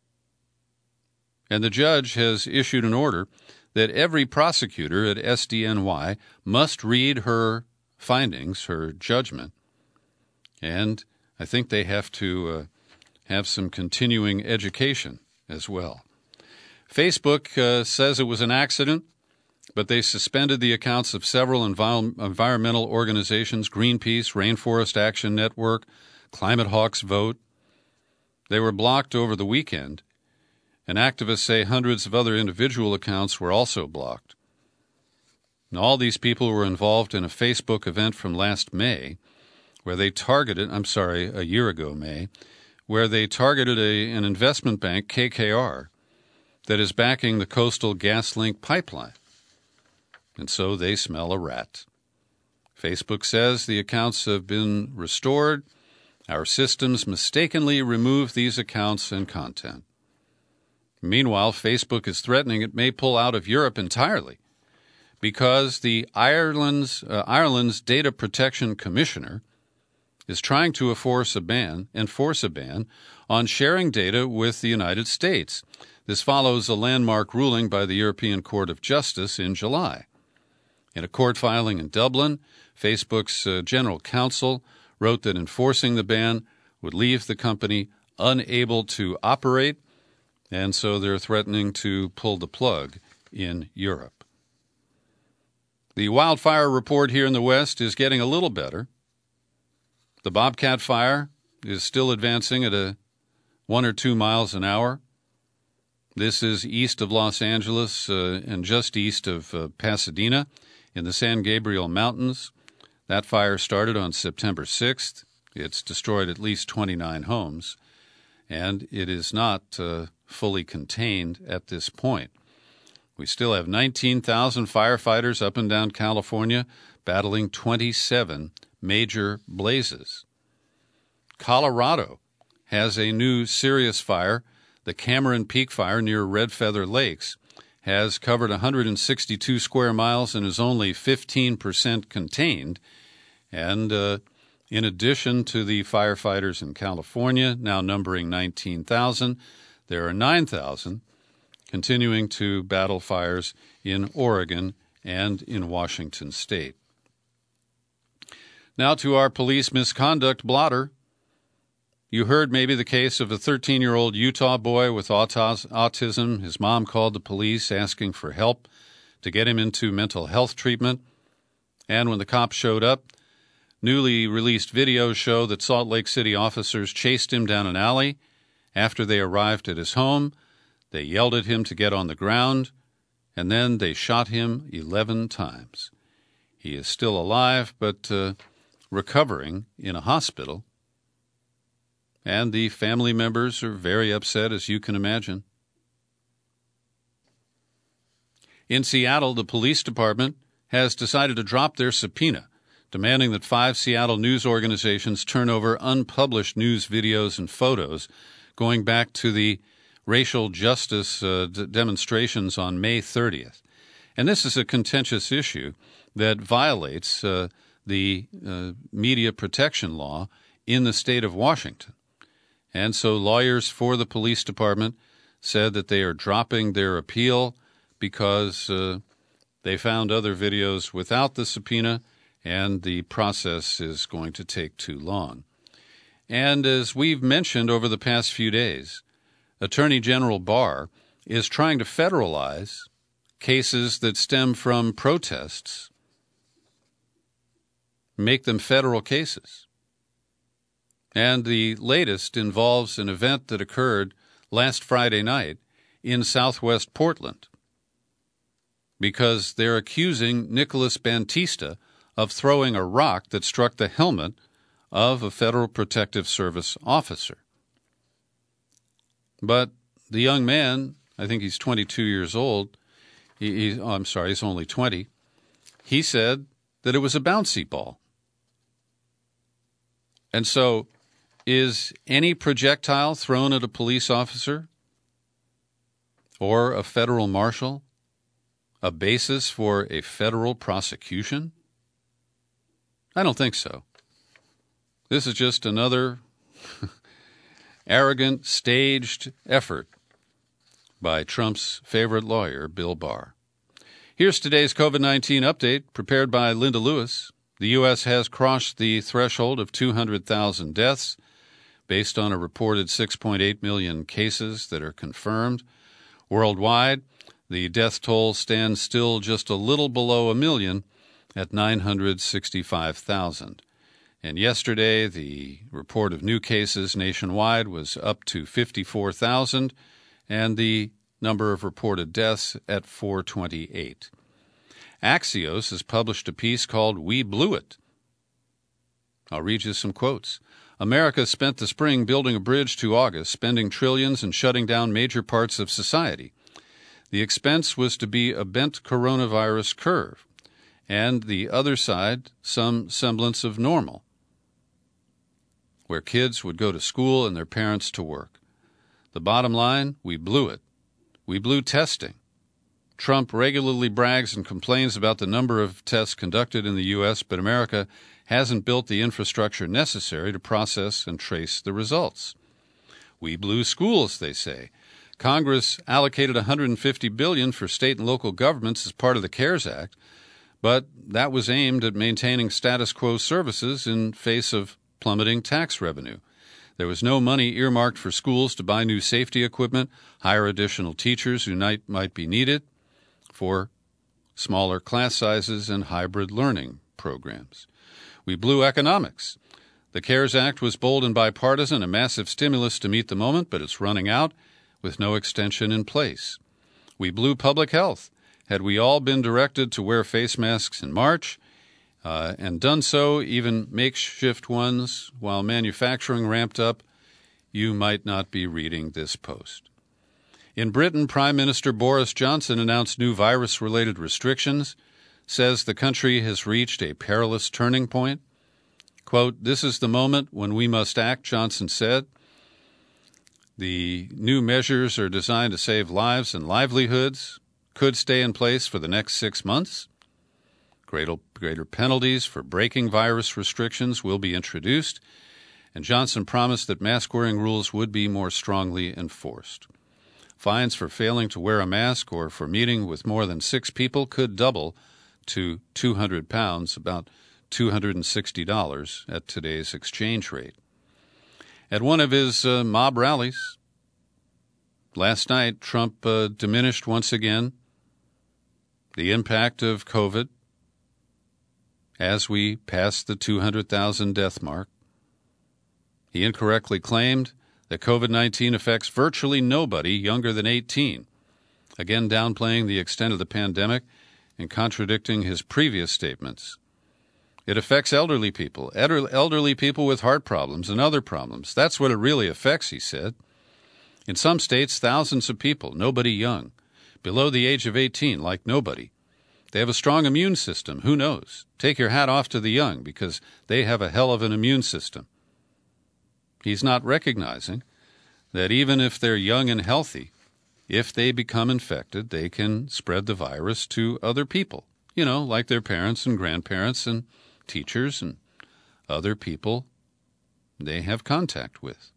And the judge has issued an order that every prosecutor at S D N Y must read her findings, her judgment, and I think they have to uh, have some continuing education as well. Facebook uh, says it was an accident, but they suspended the accounts of several envir- environmental organizations, Greenpeace, Rainforest Action Network, Climate Hawks Vote. They were blocked over the weekend, and activists say hundreds of other individual accounts were also blocked. And all these people were involved in a Facebook event from last May, where they targeted, I'm sorry, a year ago, May, where they targeted a, an investment bank, K K R, that is backing the Coastal GasLink pipeline. And so they smell a rat. Facebook says the accounts have been restored. Our systems mistakenly removed these accounts and content. Meanwhile, Facebook is threatening it may pull out of Europe entirely because the Ireland's, uh, Ireland's Data Protection Commissioner is trying to enforce a ban, enforce a ban on sharing data with the United States. This follows a landmark ruling by the European Court of Justice in July. In a court filing in Dublin, Facebook's uh, general counsel wrote that enforcing the ban would leave the company unable to operate, and so they're threatening to pull the plug in Europe. The wildfire report here in the West is getting a little better. The Bobcat fire is still advancing at a one or two miles an hour. This is east of Los Angeles uh, and just east of uh, Pasadena in the San Gabriel Mountains. That fire started on September sixth. It's destroyed at least twenty-nine homes, and it is not uh, fully contained at this point. We still have nineteen thousand firefighters up and down California battling twenty-seven major blazes. Colorado has a new serious fire. The Cameron Peak Fire near Red Feather Lakes has covered one hundred sixty-two square miles and is only fifteen percent contained. And uh, in addition to the firefighters in California, now numbering nineteen thousand, there are nine thousand continuing to battle fires in Oregon and in Washington state. Now to our police misconduct blotter. You heard maybe the case of a thirteen-year-old Utah boy with autism. His mom called the police asking for help to get him into mental health treatment. And when the cops showed up, newly released videos show that Salt Lake City officers chased him down an alley. After they arrived at his home, they yelled at him to get on the ground, and then they shot him eleven times. He is still alive, but uh, recovering in a hospital. And the family members are very upset, as you can imagine. In Seattle, the police department has decided to drop their subpoena, demanding that five Seattle news organizations turn over unpublished news videos and photos going back to the racial justice uh, d- demonstrations on May thirtieth. And this is a contentious issue that violates uh, the uh, media protection law in the state of Washington. And so lawyers for the police department said that they are dropping their appeal because uh, they found other videos without the subpoena, and the process is going to take too long. And as we've mentioned over the past few days, Attorney General Barr is trying to federalize cases that stem from protests, make them federal cases. And the latest involves an event that occurred last Friday night in southwest Portland, because they're accusing Nicholas Bantista of throwing a rock that struck the helmet of a Federal Protective Service officer. But the young man, I think he's twenty-two years old, he, he, oh, I'm sorry, he's only twenty, he said that it was a bouncy ball. And so, is any projectile thrown at a police officer or a federal marshal a basis for a federal prosecution? I don't think so. This is just another arrogant, staged effort by Trump's favorite lawyer, Bill Barr. Here's today's COVID nineteen update prepared by Linda Lewis. The U S has crossed the threshold of two hundred thousand deaths, based on a reported six point eight million cases that are confirmed. Worldwide, the death toll stands still just a little below a million at nine hundred sixty-five thousand. And yesterday, the report of new cases nationwide was up to fifty-four thousand, and the number of reported deaths at four hundred twenty-eight. Axios has published a piece called "We Blew It." I'll read you some quotes. America spent the spring building a bridge to August, spending trillions and shutting down major parts of society. The expense was to be a bent coronavirus curve, and the other side, some semblance of normal, where kids would go to school and their parents to work. The bottom line, we blew it. We blew testing. Trump regularly brags and complains about the number of tests conducted in the U S, but America hasn't built the infrastructure necessary to process and trace the results. We blew schools, they say. Congress allocated one hundred fifty billion dollars for state and local governments as part of the CARES Act, but that was aimed at maintaining status quo services in face of plummeting tax revenue. There was no money earmarked for schools to buy new safety equipment, hire additional teachers who might, might be needed for smaller class sizes and hybrid learning programs. We blew economics. The CARES Act was bold and bipartisan, a massive stimulus to meet the moment, but it's running out. with no extension in place. We blew public health. Had we all been directed to wear face masks in March, uh, and done so, even makeshift ones, while manufacturing ramped up, you might not be reading this post. In Britain, Prime Minister Boris Johnson announced new virus-related restrictions, says the country has reached a perilous turning point. Quote, "This is the moment when we must act," Johnson said. The new measures are designed to save lives and livelihoods, could stay in place for the next six months. Greater, greater penalties for breaking virus restrictions will be introduced, and Johnson promised that mask-wearing rules would be more strongly enforced. Fines for failing to wear a mask or for meeting with more than six people could double to two hundred pounds, about two hundred sixty dollars at today's exchange rate. At one of his uh, mob rallies last night, Trump uh, diminished once again the impact of COVID as we passed the two hundred thousand death mark. He incorrectly claimed that COVID nineteen affects virtually nobody younger than eighteen, again downplaying the extent of the pandemic and contradicting his previous statements. It affects elderly people, elderly people with heart problems and other problems. That's what it really affects, he said. In some states, thousands of people, nobody young, below the age of eighteen, like nobody. They have a strong immune system. Who knows? Take your hat off to the young because they have a hell of an immune system. He's not recognizing that even if they're young and healthy, if they become infected, they can spread the virus to other people, you know, like their parents and grandparents and teachers and other people they have contact with.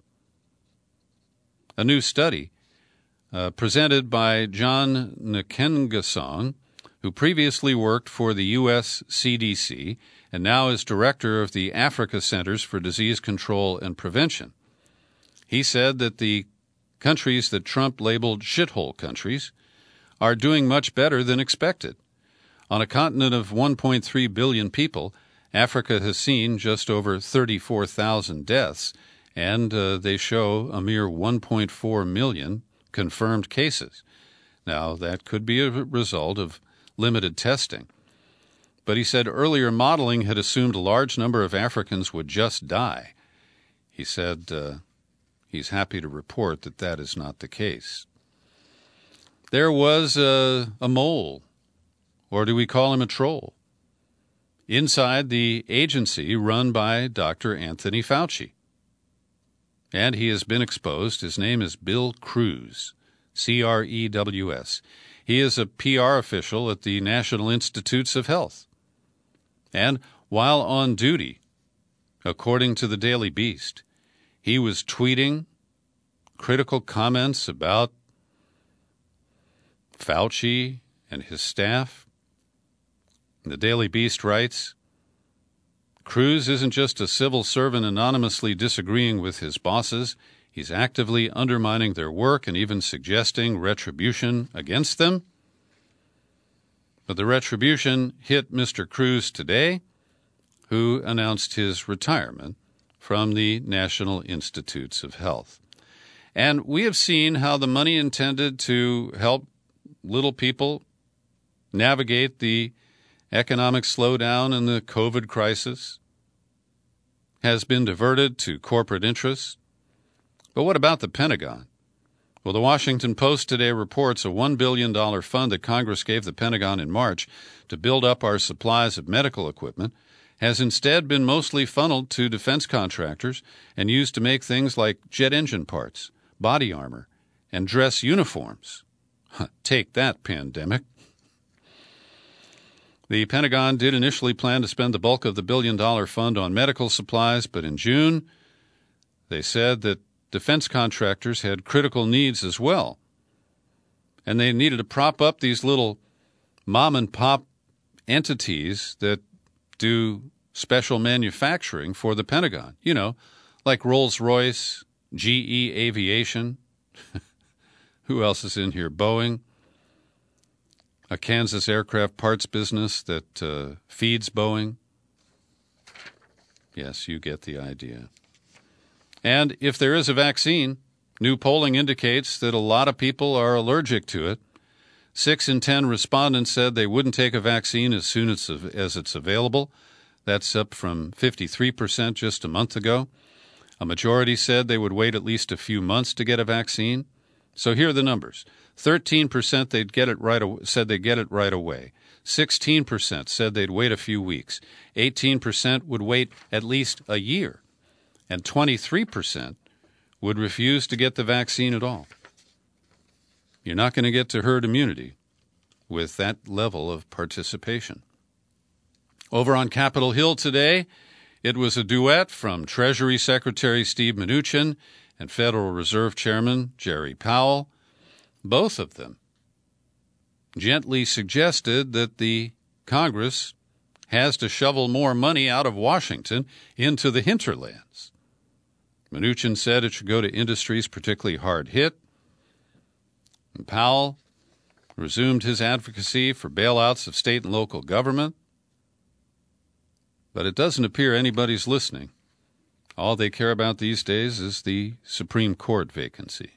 A new study uh, presented by John Nkengasong, who previously worked for the U S C D C and now is director of the Africa Centers for Disease Control and Prevention. He said that the countries that Trump labeled shithole countries are doing much better than expected. On a continent of one point three billion people, Africa has seen just over thirty-four thousand deaths, and uh, they show a mere one point four million confirmed cases. Now, that could be a result of limited testing. But he said earlier modeling had assumed a large number of Africans would just die. He said uh, he's happy to report that that is not the case. There was a, a mole, or do we call him a troll, inside the agency run by Doctor Anthony Fauci. And he has been exposed. His name is Bill Crews, C R E W S. He is a P R official at the National Institutes of Health. And while on duty, according to the Daily Beast, he was tweeting critical comments about Fauci and his staff. The Daily Beast writes, Crews isn't just a civil servant anonymously disagreeing with his bosses. He's actively undermining their work and even suggesting retribution against them. But the retribution hit Mister Crews today, who announced his retirement from the National Institutes of Health. And we have seen how the money intended to help little people navigate the economic slowdown and the COVID crisis has been diverted to corporate interests. But what about the Pentagon? Well, the Washington Post today reports a one billion dollars fund that Congress gave the Pentagon in March to build up our supplies of medical equipment has instead been mostly funneled to defense contractors and used to make things like jet engine parts, body armor, and dress uniforms. Take that, pandemic. The Pentagon did initially plan to spend the bulk of the billion-dollar fund on medical supplies, but in June, they said that defense contractors had critical needs as well, and they needed to prop up these little mom-and-pop entities that do special manufacturing for the Pentagon, you know, like Rolls-Royce, G E Aviation. Who else is in here? Boeing, a Kansas aircraft parts business that uh, feeds Boeing. Yes, you get the idea. And if there is a vaccine, New polling indicates that a lot of people are allergic to it. Six in ten respondents said they wouldn't take a vaccine as soon as, as it's available. That's up from fifty-three percent just a month ago. A majority said they would wait at least a few months to get a vaccine. So here are the numbers. thirteen percent they'd get it right, said they'd get it right away. sixteen percent said they'd wait a few weeks. eighteen percent would wait at least a year. And twenty-three percent would refuse to get the vaccine at all. You're not going to get to herd immunity with that level of participation. Over on Capitol Hill today, it was a duet from Treasury Secretary Steve Mnuchin and Federal Reserve Chairman Jerry Powell. Both of them gently suggested that the Congress has to shovel more money out of Washington into the hinterlands. Mnuchin said it should go to industries particularly hard hit. And Powell resumed his advocacy for bailouts of state and local government. But it doesn't appear anybody's listening. All they care about these days is the Supreme Court vacancy.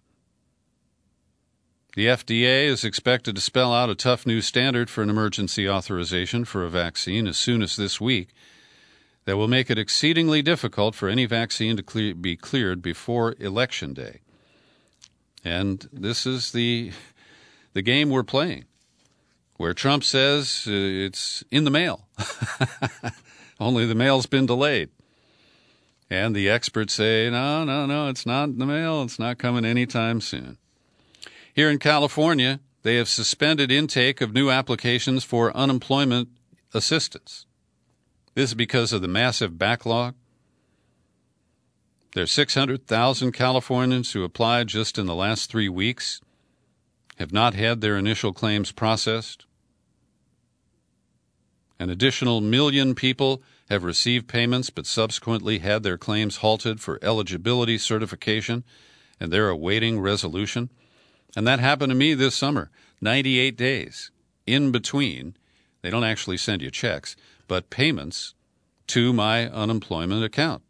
The F D A is expected to spell out a tough new standard for an emergency authorization for a vaccine as soon as this week that will make it exceedingly difficult for any vaccine to clear, be cleared before Election Day. And this is the the game we're playing, where Trump says uh, it's in the mail. Only the mail's been delayed. And the experts say, no, no, no, it's not in the mail. It's not coming anytime soon. Here in California, they have suspended intake of new applications for unemployment assistance. This is because of the massive backlog. There are six hundred thousand Californians who applied just in the last three weeks, have not had their initial claims processed. An additional million people have received payments but subsequently had their claims halted for eligibility certification, and they're awaiting resolution. And that happened to me this summer, ninety-eight days in between. They don't actually send you checks, but payments to my unemployment account.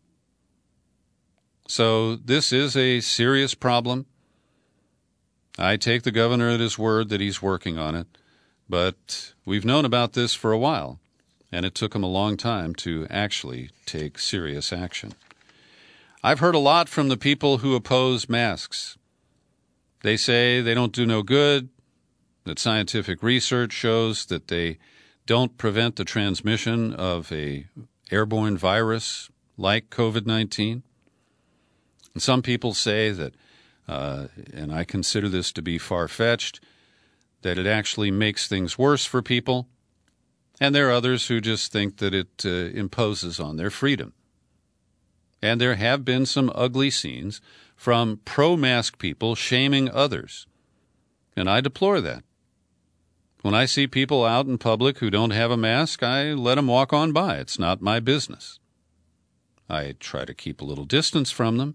So this is a serious problem. I take the governor at his word that he's working on it, but we've known about this for a while, and it took him a long time to actually take serious action. I've heard a lot from the people who oppose masks. They say they don't do no good, that scientific research shows that they don't prevent the transmission of a airborne virus like COVID nineteen. And some people say that, uh, and I consider this to be far-fetched, that it actually makes things worse for people. And there are others who just think that it uh, imposes on their freedom. And there have been some ugly scenes from pro-mask people shaming others. And I deplore that. When I see people out in public who don't have a mask, I let them walk on by. It's not my business. I try to keep a little distance from them.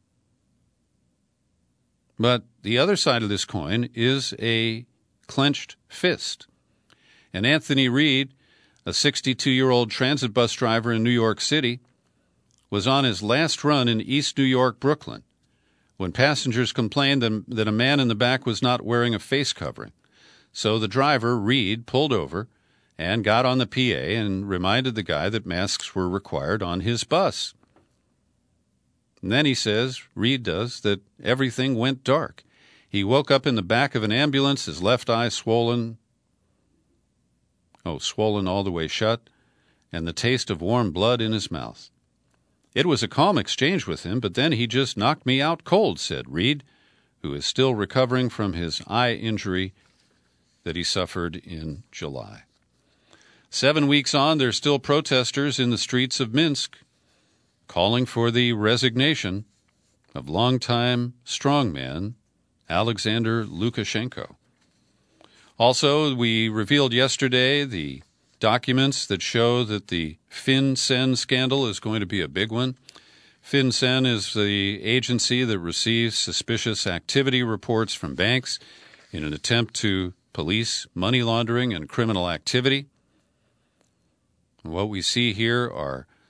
But the other side of this coin is a clenched fist. And Anthony Reed, a sixty-two-year-old transit bus driver in New York City, was on his last run in East New York, Brooklyn, when passengers complained that a man in the back was not wearing a face covering. So the driver, Reed, pulled over and got on the P A and reminded the guy that masks were required on his bus. And then he says, Reed does, that everything went dark. He woke up in the back of an ambulance, his left eye swollen, oh, swollen all the way shut, and the taste of warm blood in his mouth. It was a calm exchange with him, but then he just knocked me out cold, said Reed, who is still recovering from his eye injury that he suffered in July. Seven weeks on, there are still protesters in the streets of Minsk calling for the resignation of longtime strongman Alexander Lukashenko. Also, we revealed yesterday the documents that show that the FinCEN scandal is going to be a big one. FinCEN is the agency that receives suspicious activity reports from banks in an attempt to police money laundering and criminal activity. What we see here are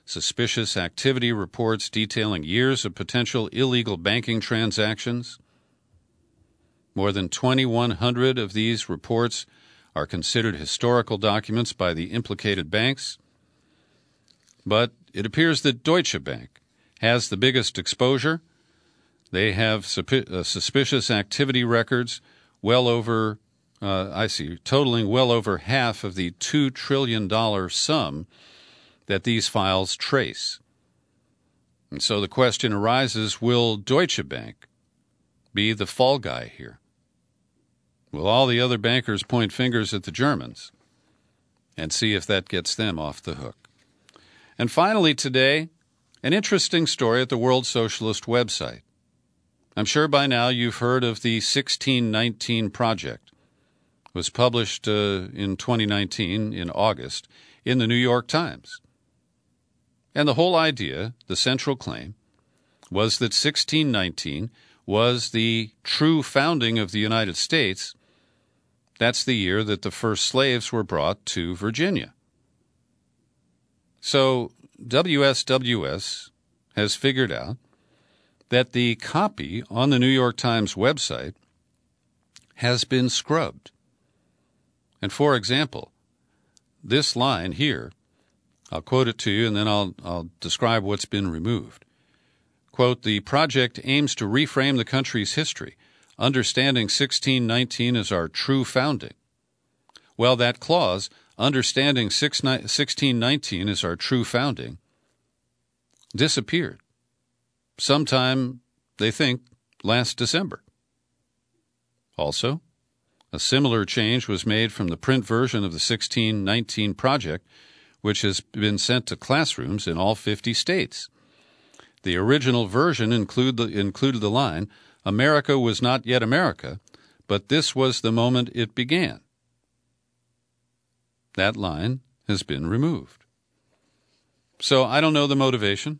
suspicious activity reports detailing years of potential illegal banking transactions. More than twenty-one hundred of these reports are considered historical documents by the implicated banks. But it appears that Deutsche Bank has the biggest exposure. They have suspicious activity records well over, uh, I see, totaling well over half of the two trillion dollars sum that these files trace. And so the question arises, will Deutsche Bank be the fall guy here? Will all the other bankers point fingers at the Germans and see if that gets them off the hook? And finally today, an interesting story at the World Socialist website. I'm sure by now you've heard of the sixteen nineteen Project. It was published uh, in twenty nineteen, in August, in the New York Times. And the whole idea, the central claim, was that sixteen nineteen was the true founding of the United States. That's the year that the first slaves were brought to Virginia. So W S W S has figured out that the copy on the New York Times website has been scrubbed. And for example, this line here, I'll quote it to you and then I'll, I'll describe what's been removed. Quote, "The project aims to reframe the country's history, understanding sixteen nineteen as our true founding." Well, that clause, understanding sixteen nineteen as our true founding, disappeared. Sometime, they think, last December. Also, a similar change was made from the print version of the sixteen nineteen Project, which has been sent to classrooms in all fifty states. The original version include the, included the line, "America was not yet America, but this was the moment it began." That line has been removed. So I don't know the motivation.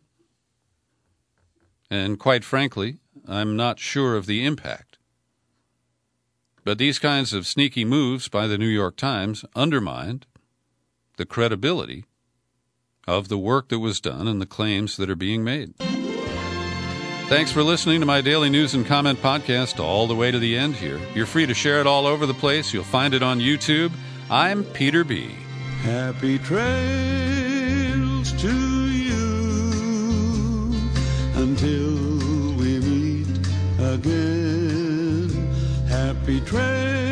And quite frankly, I'm not sure of the impact. But these kinds of sneaky moves by the New York Times undermined the credibility of the work that was done and the claims that are being made. Thanks for listening to my daily news and comment podcast all the way to the end here. You're free to share it all over the place. You'll find it on YouTube. I'm Peter B. Happy trails to you until we meet again. Happy trails.